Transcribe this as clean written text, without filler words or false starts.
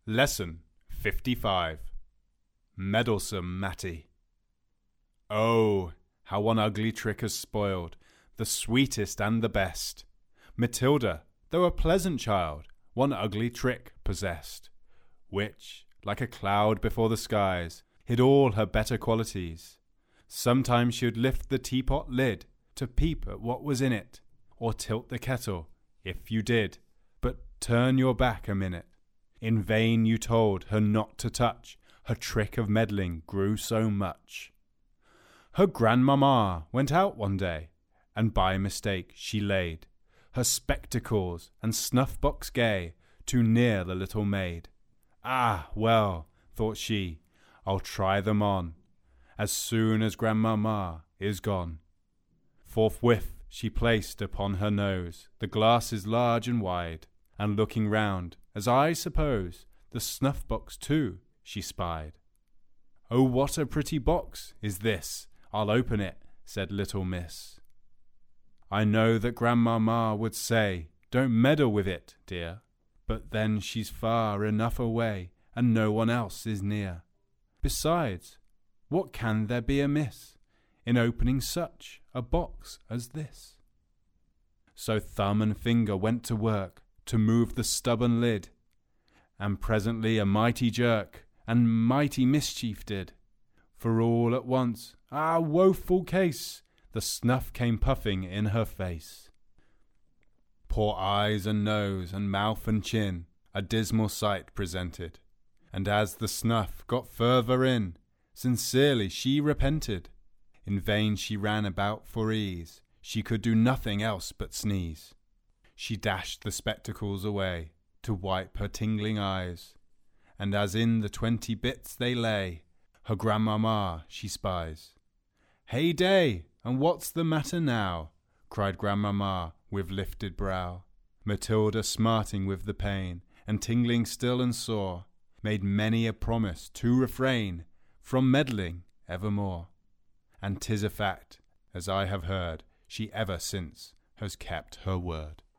Lesson 55. Meddlesome Matty. Oh, how one ugly trick has spoiled the sweetest and the best. Matilda, though a pleasant child, one ugly trick possessed, which, like a cloud before the skies, hid all her better qualities. Sometimes she would lift the teapot lid to peep at what was in it, or tilt the kettle, if you did, but turn your back a minute. In vain you told her not to touch, her trick of meddling grew so much. Her grandmamma went out one day, and by mistake she laid her spectacles and snuff-box gay too near the little maid. Ah, well, thought she, I'll try them on, as soon as grandmamma is gone. Forthwith she placed upon her nose the glasses large and wide, and looking round, as I suppose, the snuff-box too she spied. Oh, what a pretty box is this! I'll open it, said little miss. I know that grandmamma would say, don't meddle with it, dear, but then she's far enough away, and no one else is near. Besides, what can there be amiss in opening such a box as this? So thumb and finger went to work to move the stubborn lid, and presently a mighty jerk and mighty mischief did. For all at once, ah, woeful case, the snuff came puffing in her face. Poor eyes and nose and mouth and chin a dismal sight presented, and as the snuff got further in, sincerely she repented. In vain she ran about for ease, she could do nothing else but sneeze. She dashed the spectacles away to wipe her tingling eyes, and as in the 20 bits they lay, her grandmamma she spies. Hey day, and what's the matter now? Cried grandmamma with lifted brow. Matilda, smarting with the pain, and tingling still and sore, made many a promise to refrain from meddling evermore. And 'tis a fact, as I have heard, she ever since has kept her word.